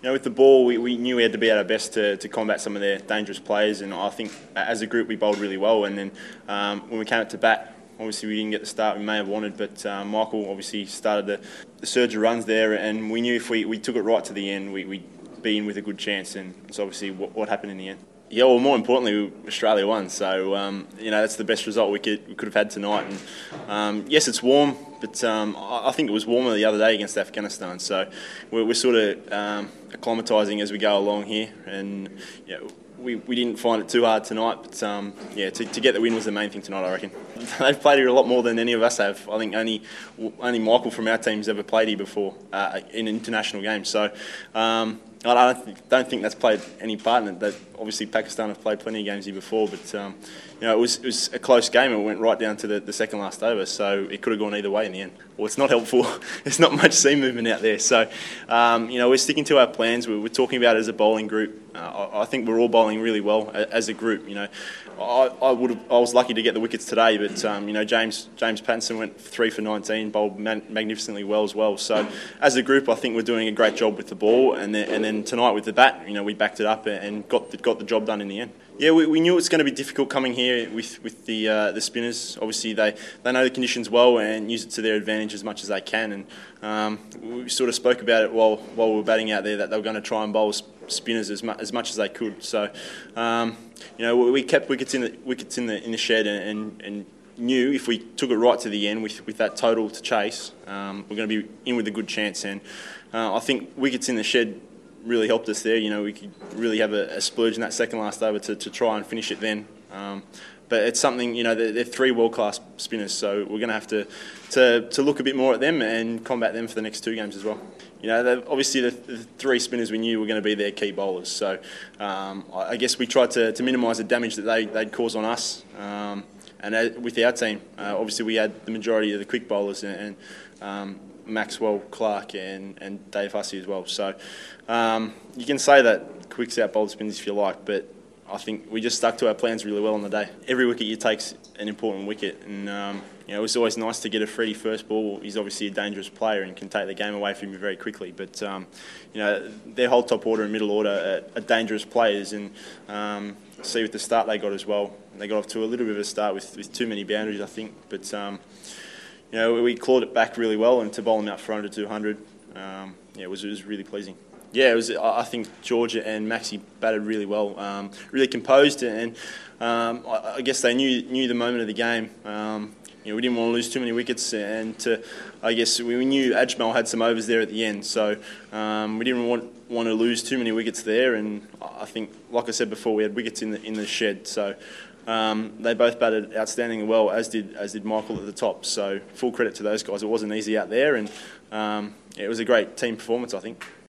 With the ball, we knew we had to be at our best to combat some of their dangerous players, and I think as a group we bowled really well. And then when we came out to bat, obviously we didn't get the start we may have wanted, but Michael obviously started the surge of runs there, and we knew if we took it right to the end, we'd be in with a good chance, and it's obviously what happened in the end. Yeah, well, more importantly, Australia won, so that's the best result we could have had tonight. And yes, it's warm, but I think it was warmer the other day against Afghanistan. So we're sort of acclimatising as we go along here, and we didn't find it too hard tonight. But to get the win was the main thing tonight, I reckon. They've played here a lot more than any of us have. I think only Michael from our team's ever played here before in international games. So. I don't think that's played any part in it. That obviously Pakistan have played plenty of games here before, but it was a close game. It went right down to the second last over, so it could have gone either way in the end. Well, it's not helpful. There's not much seam movement out there, so we're sticking to our plans. We're talking about it as a bowling group. I think we're all bowling really well as a group. I was lucky to get the wickets today, but James Pattinson went 3 for 19, bowled magnificently well as well. So as a group, I think we're doing a great job with the ball, and then tonight with the bat, we backed it up and got the job done in the end. Yeah, we knew it was going to be difficult coming here with the spinners. Obviously, they know the conditions well and use it to their advantage as much as they can. And we sort of spoke about it while we were batting out there, that they were going to try and bowl spinners as much as they could. So we kept wickets in the shed and knew if we took it right to the end with that total to chase, we're going to be in with a good chance. And I think wickets in the shed really helped us there. We could really have a splurge in that second last over to try and finish it then. But it's something, they're 3 world-class spinners, so we're going to have to look a bit more at them and combat them for the next 2 games as well. Obviously the 3 spinners we knew were going to be their key bowlers, so I guess we tried to minimise the damage that they'd cause on us. And with our team, obviously we had the majority of the quick bowlers and Maxwell, Clark and Dave Hussey as well. So you can say that quicks out bowled spinners if you like, but I think we just stuck to our plans really well on the day. Every wicket you take's an important wicket, and it was always nice to get a Freddie first ball. He's obviously a dangerous player and can take the game away from you very quickly, but their whole top order and middle order are dangerous players, and see with the start they got as well. They got off to a little bit of a start with too many boundaries, I think, but we clawed it back really well, and to bowl them out for under 200, it was really pleasing. Yeah, I think Georgia and Maxi batted really well, really composed, and I guess they knew the moment of the game. We didn't want to lose too many wickets, and I guess we knew Ajmal had some overs there at the end, so we didn't want to lose too many wickets there. And I think, like I said before, we had wickets in the shed, so they both batted outstandingly well, as did Michael at the top. So full credit to those guys. It wasn't easy out there, and it was a great team performance, I think.